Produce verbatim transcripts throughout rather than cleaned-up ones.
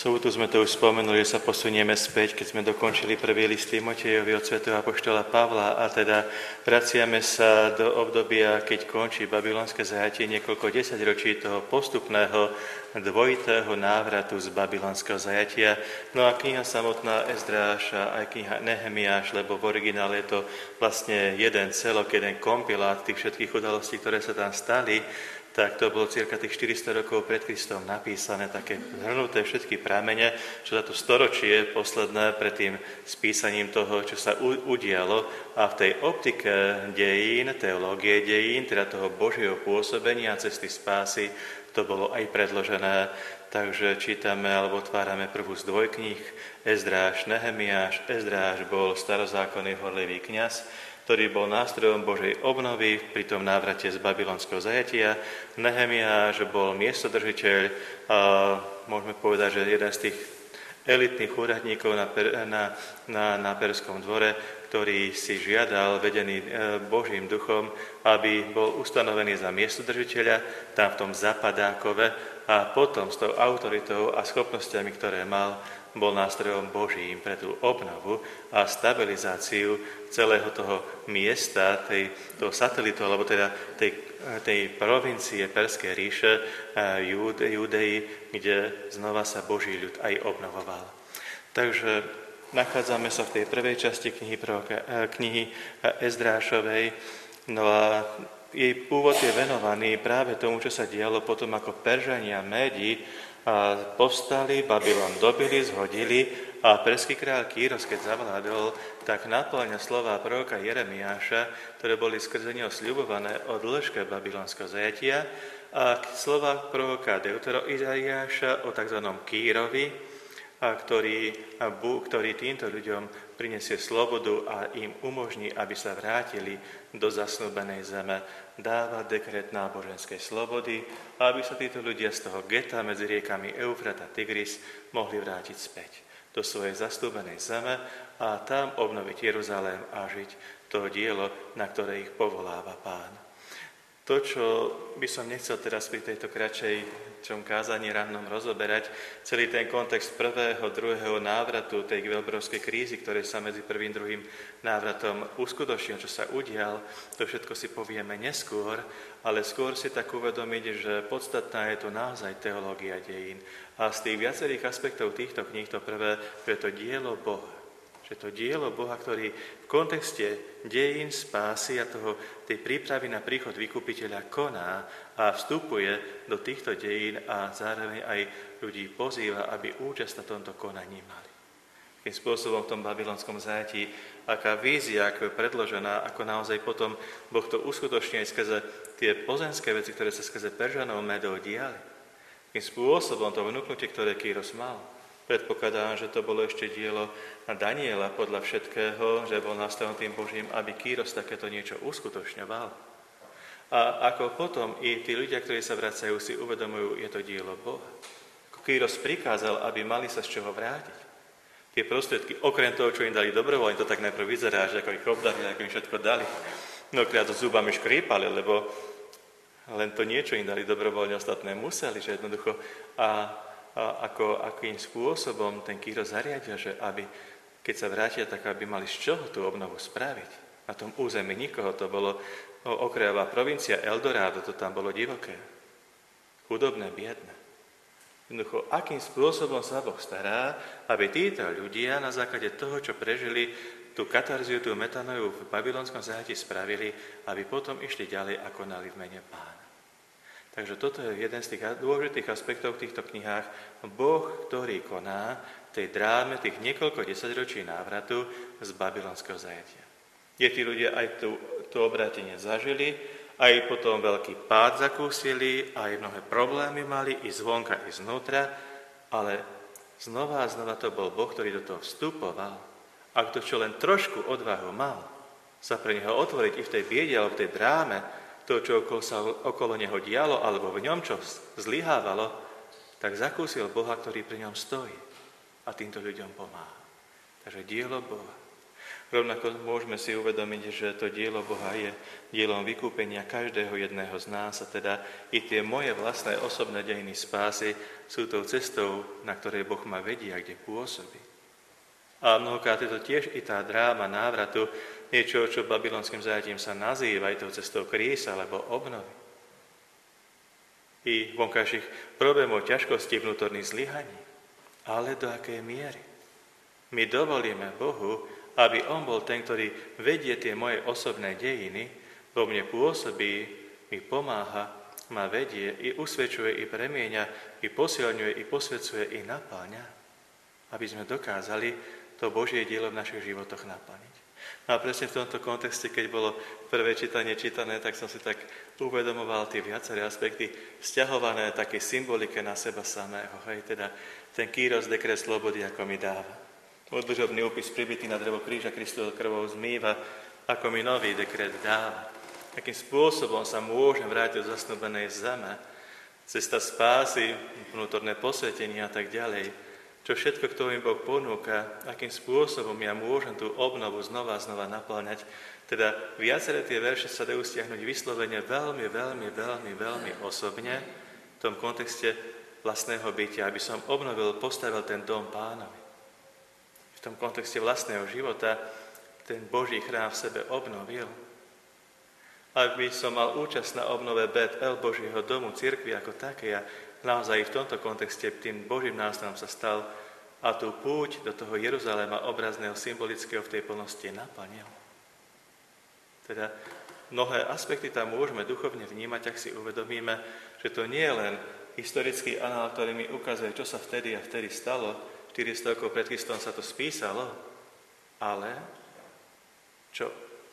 sobotu sme to už spomenuli, že sa posunieme späť, keď sme dokončili prvý list Timotejovi od svätého apoštola Pavla a teda vraciame sa do obdobia, keď končí babylonské zajatie, niekoľko desaťročí toho postupného dvojitého návratu z babylonského zajatia. No a kniha samotná Ezdráš a aj kniha Nehemiáš, lebo v originále je to vlastne jeden celok, jeden kompilát tých všetkých udalostí, ktoré sa tam stali, tak to bolo cirka tých štyristo rokov pred Kristom napísané, také zhrnuté všetky pramene, čo za to storočie posledné pred tým spísaním toho, čo sa udialo. A v tej optike dejín, teológie dejín, teda toho Božieho pôsobenia a cesty spásy, to bolo aj predložené. Takže čítame alebo otvárame prvú z dvojkníh, Ezdráš, Nehemiáš. Ezdráš bol starozákonný horlivý kňaz, ktorý bol nástrojom Božej obnovy pri tom návrate z babylonského zajatia. Nehemiáš bol miestodržiteľ, a môžeme povedať, že jeden z tých elitných úradníkov na, na, na, na Perskom dvore, ktorý si žiadal, vedený Božím duchom, aby bol ustanovený za miestodržiteľa tam v tom Zapadákove a potom s tou autoritou a schopnosťami, ktoré mal, bol nástrojom Božím pre tú obnovu a stabilizáciu celého toho miesta, tej, toho satelitu, alebo teda tej, tej provincie Perskej ríše, Júde, Júdei, kde znova sa Boží ľud aj obnovoval. Takže nachádzame sa v tej prvej časti knihy, knihy Ezdrášovej, no a jej úvod je venovaný práve tomu, čo sa dialo potom, ako Peržania, Médi a povstali, Babylon dobili, zhodili a perský kráľ Kýros, keď zavládol, tak naplňa slová proroka Jeremiáša, ktoré boli skrze neho sľubované o dĺžke babylonského zajatia, a slová proroka Deutero-Izaiáša o tzv. Kýrovi, a ktorý, a bu, ktorý týmto ľuďom prinesie slobodu a im umožní, aby sa vrátili do zasnúbenej zeme, dáva dekret náboženskej slobody, aby sa títo ľudia z toho geta medzi riekami Eufrat a Tigris mohli vrátiť späť do svojej zasnúbenej zeme a tam obnoviť Jeruzalém a žiť to dielo, na ktoré ich povoláva Pán. To, čo by som nechcel teraz pri tejto kratšej čom kázaní rannom rozoberať, celý ten kontext prvého, druhého návratu, tej veľbrovskej krízy, ktoré sa medzi prvým a druhým návratom uskutočnil, čo sa udial, to všetko si povieme neskôr, ale skôr si tak uvedomiť, že podstatná je to naozaj teológia dejín. A z tých viacerých aspektov týchto kníh to prvé, že je to dielo Boha. Že to dielo Boha, ktorý v kontexte dejín spásy a toho, tej prípravy na príchod vykupiteľa koná a vstupuje do týchto dejín a zároveň aj ľudí pozýva, aby účasť na tomto konaní mali. Tým spôsobom v tom babylonskom zajatí, aká vízia, ako je predložená, ako naozaj potom Boh to uskutočne aj skrze tie pozemské veci, ktoré sa skrze Peržanov Medov diali. Tým spôsobom to vnúknutie, ktoré Kýros mal. Predpokladám, že to bolo ešte dielo Daniela podľa všetkého, že bol nastavený tým Božím, aby Kýros takéto niečo uskutočňoval. A ako potom i tí ľudia, ktorí sa vracajú, si uvedomujú, je to dielo Boha. Ako Kýros prikázal, aby mali sa z čoho vrátiť. Tie prostriedky, okrem toho, čo im dali dobrovoľne, to tak najprv vyzerá, že ako ich obdarili, ako im všetko dali. Mnohokrát to zubami škrípali, lebo len to niečo im dali dobrovoľne, ostatné museli, že jednoducho. A A ako, akým spôsobom ten Kýros zariadil, že aby, keď sa vrátia, tak aby mali z čoho tú obnovu spraviť. Na tom území nikoho, to bolo okrajová provincia Eldorado, to tam bolo divoké, chudobné, biedné. Jednoducho, akým spôsobom sa Boh stará, aby títo ľudia na základe toho, čo prežili, tú katarziu, tú metanoju v babylonskom zajatí spravili, aby potom išli ďalej a konali v mene Pána. Takže toto je jeden z tých dôležitých aspektov v týchto knihách. Boh, ktorý koná tej dráme tých niekoľko desaťročí návratu z babylonského zajatia. Je tí ľudia aj tú, tú obrátenie zažili, aj potom veľký pád zakúsili, aj mnohé problémy mali i zvonka, i znútra, ale znova a znova to bol Boh, ktorý do toho vstupoval. A kto čo len trošku odvahu mal, sa pre neho otvoriť i v tej biede alebo v tej dráme, to, čo okolo, sa okolo neho dialo, alebo v ňom čo zlyhávalo, tak zakúsil Boha, ktorý pri ňom stojí a týmto ľuďom pomáha. Takže dielo Boha. Rovnako môžeme si uvedomiť, že to dielo Boha je dielom vykúpenia každého jedného z nás, a teda i tie moje vlastné osobné dejiny spásy sú tou cestou, na ktorej Boh ma vedie a kde pôsobí. A mnohokrát je to tiež i tá dráma návratu, niečo, čo babylonským zajatím sa nazýva aj tou cestou krízy alebo obnovy. I vonkajších problémov, ťažkostí, vnútorných zlyhaní. Ale do akej miery? My dovolíme Bohu, aby On bol ten, ktorý vedie tie moje osobné dejiny, vo mne pôsobí, mi pomáha, ma vedie, i usvedčuje, i premieňa, i posilňuje, i posvedcuje, i napáňa, aby sme dokázali to Božie dielo v našich životoch naplniť. No a presne v tomto kontexte, keď bolo prvé čítanie čítané, tak som si tak uvedomoval tie viaceré aspekty vzťahované také symbolike na seba samého. Hej, teda ten kýros dekret slobody, ako mi dáva. Odlžobný úpis pribitý na drevo kríža Kristovou krvou zmýva, ako mi nový dekret dáva. Akým spôsobom sa môžem vrátiť do zasnúbenej zeme, cesta spásy, vnútorné posvetenie a tak ďalej. Čo všetko, kto mi Boh ponúka, akým spôsobom ja môžem tú obnovu znova a znova naplňať. Teda viaceré tie verše sa dajú stiahnuť vyslovene veľmi, veľmi, veľmi, veľmi osobne v tom kontexte vlastného bytia, aby som obnovil, postavil ten dom Pánovi. V tom kontexte vlastného života ten Boží chrám v sebe obnovil. Aby som mal účasť na obnove Bet El Božieho domu, cirkvi ako také, a naozaj v tomto kontexte tým Božím nástrojom sa stal a tú púť do toho Jeruzaléma obrazného, symbolického v tej plnosti naplnil. Teda mnohé aspekty tam môžeme duchovne vnímať, ak si uvedomíme, že to nie je len historický anál, ktorý mi ukazuje, čo sa vtedy a vtedy stalo, štyristo rokov pred Kristom sa to spísalo, ale čo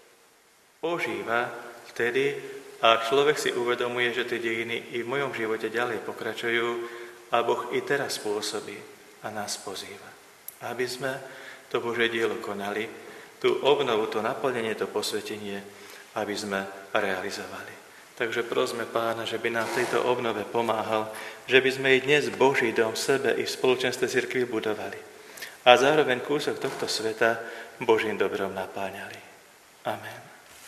ožíva vtedy, a človek si uvedomuje, že tie dejiny i v mojom živote ďalej pokračujú a Boh i teraz pôsobí a nás pozýva. Aby sme to Božie dielo konali, tú obnovu, to naplnenie, to posvetenie, aby sme realizovali. Takže prosme Pána, že by nám v tejto obnove pomáhal, že by sme i dnes Boží dom v sebe i v spoločenstve cirkvi budovali. A zároveň kúsok tohto sveta Božím dobrom napáňali. Amen.